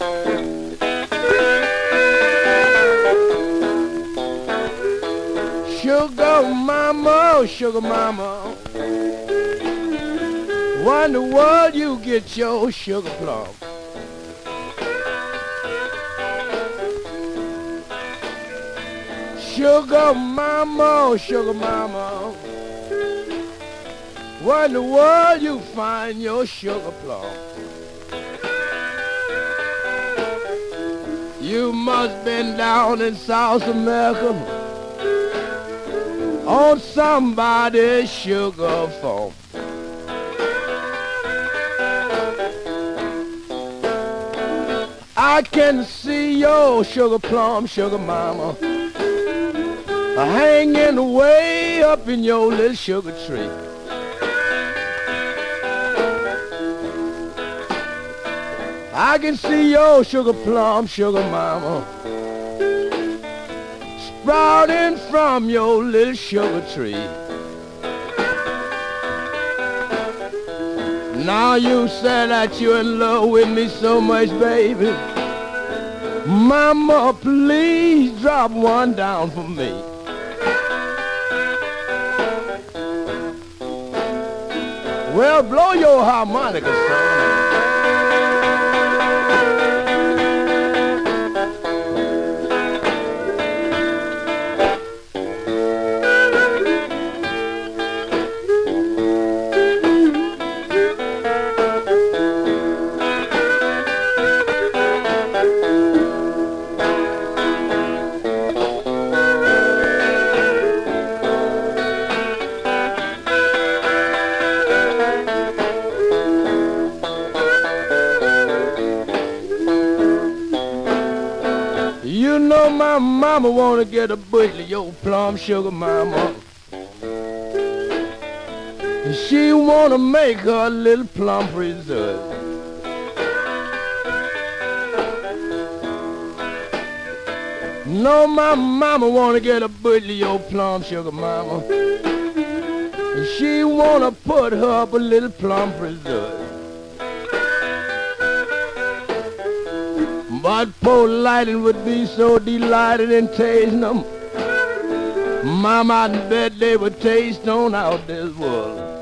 Sugar mama, oh sugar mama, where in the world you get your sugar plum? Sugar mama, oh sugar mama, where in the world you find your sugar plum? You must been down in South America on somebody's sugar farm. I can see your sugar plum, sugar mama, hanging way up in your little sugar tree. I can see your sugar plum, sugar mama, sprouting from your little sugar tree. Now you say that you're in love with me so much, baby. Mama, please drop one down for me. Well, blow your harmonica, son. You know my mama wanna get a bushel of your plum, sugar mama. She wanna make her a little plum preserve. No, my mama wanna get a bushel of your plum, sugar mama. She wanna put her up a little plum preserve. But poor Lightning would be so delighted in tasting them. Mama, I bet they would taste on out this world.